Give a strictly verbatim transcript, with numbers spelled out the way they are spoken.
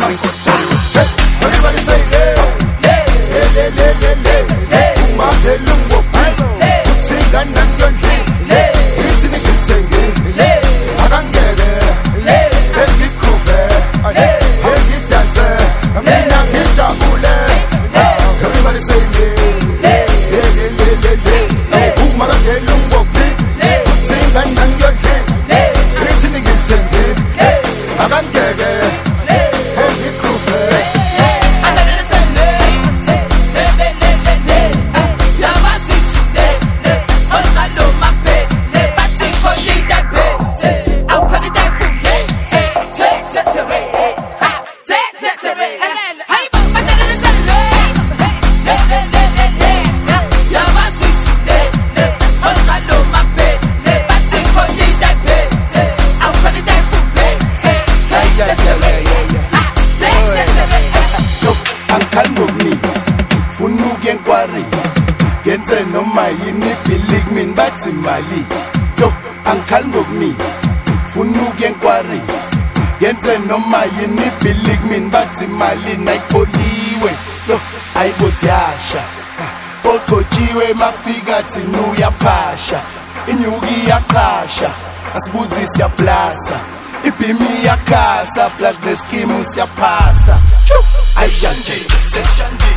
Everybody say yeah, yeah, yeah, yeah, yeah, yeah. Uma helungo beat, utsinga nangyonhle, ithi ngithenge, akangeke, engikhuve, engidanse, mina ngijabule. Everybody say yeah, yeah, yeah, yeah, yeah. Uma helungo beat, utsinga nangyonhle, ithi ngithenge, akangeke. Genze noma yini believe me bathi mali yo uncle ngokuni funa ukuyenkwari genze noma yini believe me bathi mali nayipholiwe yo ayibosiyasha oqotshiwe mafika thina uyaphasha inyuki yaqasha asibuzi siyaplasa ibhimi yakhasa plus the scheme siyaphasa ayanje section